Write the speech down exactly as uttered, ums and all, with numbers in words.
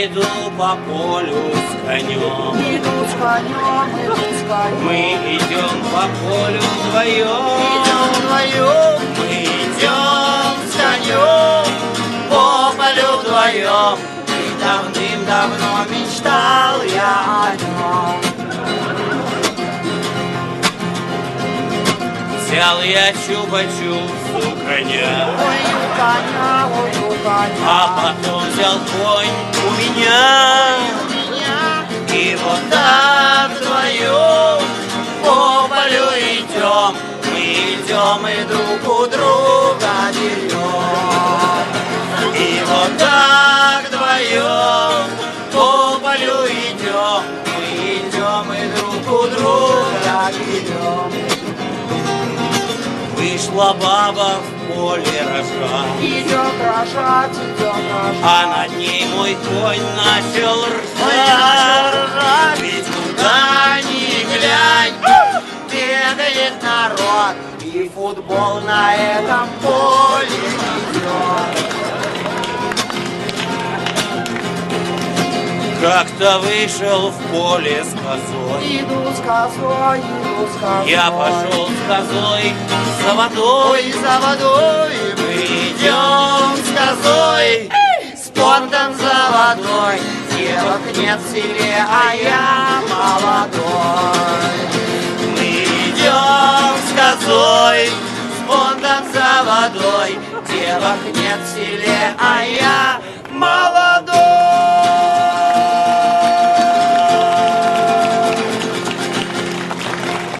иду по полю с конем. Иду с конем, иду с конем. Мы идем по полю вдвоем. Идем вдвоем. Мы идем с конем по полю вдвоем. И давным-давно мечтал я о нем. Взял я чупа-чупс у коня, Ой, у коня, ой, у коня. а потом взял конь у меня. Меня. И вот так вдвоем по полю идем. Мы идем и друг у друга берем. И вот так вдвоем по полю идем. Мы идем и друг у друга берем. Вышла баба в поле рожать, Идет рожать, идет рожать. а над ней мой конь начал Ой, начал ржать. ржать. Ведь куда ни глянь, Бегает народ, и футбол на этом поле идет. как-то вышел в поле с козой. Иду с козой, иду с козой. Я пошел с козой за водой. Ой, за водой. Мы идем с козой, С понтом за водой. Девок нет в селе, а я молодой. мы идем с козой, С понтом за водой. Девок нет в селе, а я молодой.